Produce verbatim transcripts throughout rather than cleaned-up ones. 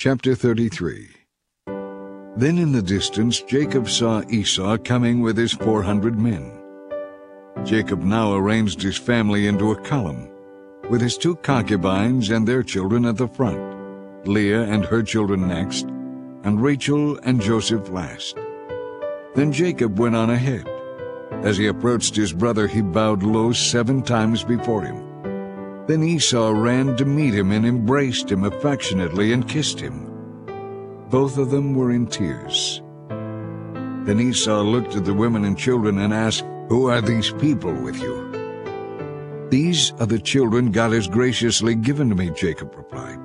Chapter thirty-three. Then in the distance Jacob saw Esau coming with his four hundred men. Jacob now arranged his family into a column, with his two concubines and their children at the front, Leah and her children next, and Rachel and Joseph last. Then Jacob went on ahead. As he approached his brother, he bowed low seven times before him. Then Esau ran to meet him and embraced him affectionately and kissed him. Both of them were in tears. Then Esau looked at the women and children and asked, "Who are these people with you?" "These are the children God has graciously given to me," Jacob replied.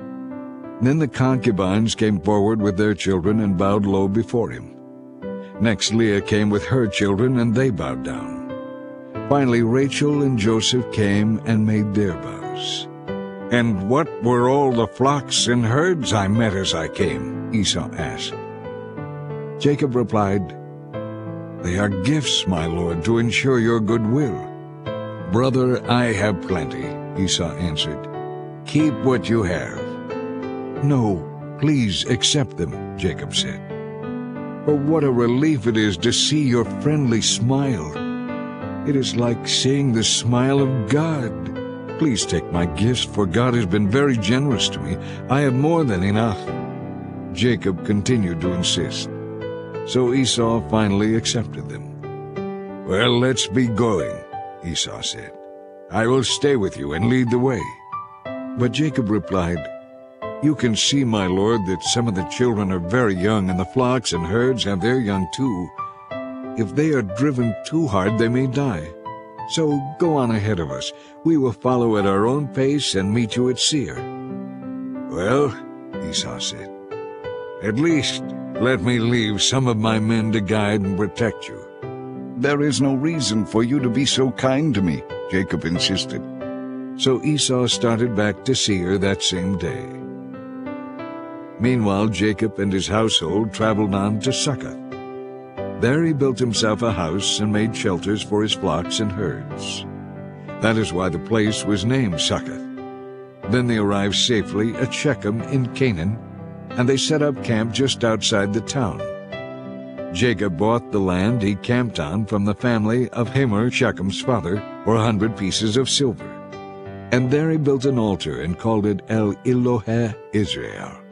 Then the concubines came forward with their children and bowed low before him. Next Leah came with her children, and they bowed down. Finally Rachel and Joseph came and made their bows. "And what were all the flocks and herds I met as I came?" Esau asked. Jacob replied, "They are gifts, my lord, to ensure your goodwill." "Brother, I have plenty," Esau answered. "Keep what you have." "No, please accept them," Jacob said. "Oh, what a relief it is to see your friendly smile. It is like seeing the smile of God. Please take my gifts, for God has been very generous to me. I have more than enough." Jacob continued to insist. So Esau finally accepted them. "Well, let's be going," Esau said. "I will stay with you and lead the way." But Jacob replied, "You can see, my lord, that some of the children are very young, and the flocks and herds have their young too. If they are driven too hard, they may die. So go on ahead of us. We will follow at our own pace and meet you at Seir." "Well," Esau said, "at least let me leave some of my men to guide and protect you." "There is no reason for you to be so kind to me," Jacob insisted. So Esau started back to Seir that same day. Meanwhile, Jacob and his household traveled on to Succoth. There he built himself a house and made shelters for his flocks and herds. That is why the place was named Succoth. Then they arrived safely at Shechem in Canaan, and they set up camp just outside the town. Jacob bought the land he camped on from the family of Hamor, Shechem's father, for a hundred pieces of silver. And there he built an altar and called it El Elohe Israel.